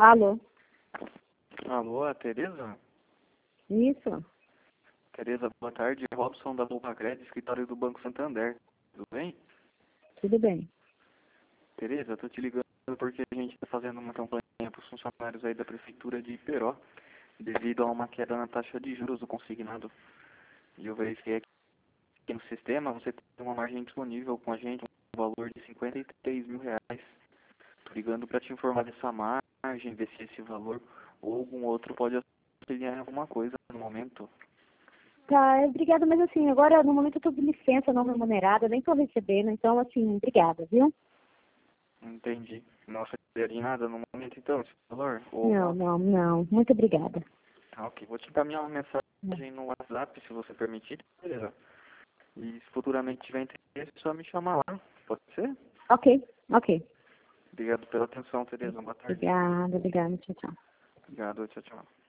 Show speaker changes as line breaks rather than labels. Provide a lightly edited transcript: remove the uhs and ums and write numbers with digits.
Alô?
Alô, a Tereza?
Isso?
Tereza, boa tarde. Robson da Lupa Crédito, escritório do Banco Santander. Tudo bem?
Tudo bem.
Tereza, tô te ligando porque a gente está fazendo uma campanha para os funcionários aí da Prefeitura de Iperó, devido a uma queda na taxa de juros do consignado. E eu verifiquei aqui no sistema, você tem uma margem disponível com a gente, um valor de R$ 53.000. Tô ligando para te informar dessa margem, ver se esse valor ou algum outro pode auxiliar em alguma coisa no momento.
Tá, obrigada, mas assim, agora no momento eu tô de licença não remunerada, nem tô recebendo, então assim, obrigada, viu?
Entendi. Não afetaria nada no momento, então, esse valor? Ou
Não, não, não. Muito obrigada.
Ok, vou te encaminhar uma mensagem no WhatsApp, se você permitir, beleza? E se futuramente tiver interesse, é só me chamar lá. Pode ser?
Ok, ok.
Obrigado pela atenção, Tereza. Boa tarde.
Obrigada, obrigada. Tchau, tchau.
Obrigado, tchau, tchau.